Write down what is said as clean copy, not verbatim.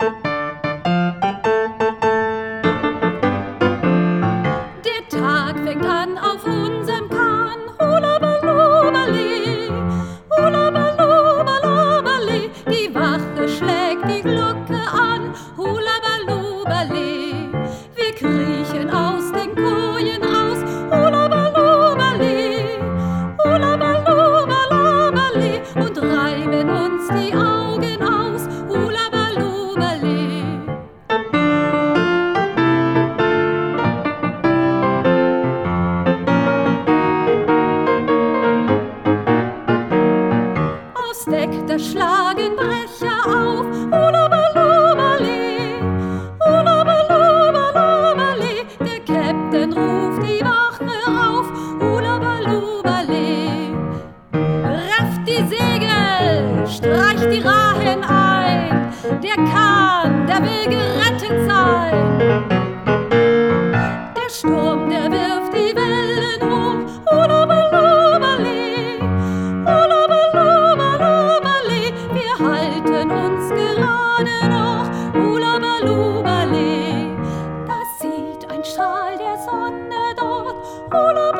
Der Tag fängt an auf unserem Kahn. Hula baloo balee, hula baloo baloo balee. Die Wache schlägt die Glocke an. Hula baloo balee. Wir kriechen aus den Kojen raus. Hula baloo balee, hula baloo baloo balee. Und reiben uns die Augen aus. Hula baloo balee. Aufs Deck, da schlagen Brecher auf. Hula baloo balee, hula baloo baloo balee. Der Käpt'n ruft die Wache auf. Hula baloo balee. Rafft die Segel, streicht die Rahen ein. Der Kahn, der will gerettet sein. Der Sturm, der wirft die Wellen hoch. Hula baloo balee, hula baloo baloo balee. Wir halten uns gerade noch. Hula baloo balee. Da sieht ein Strahl der Sonne dort. Hula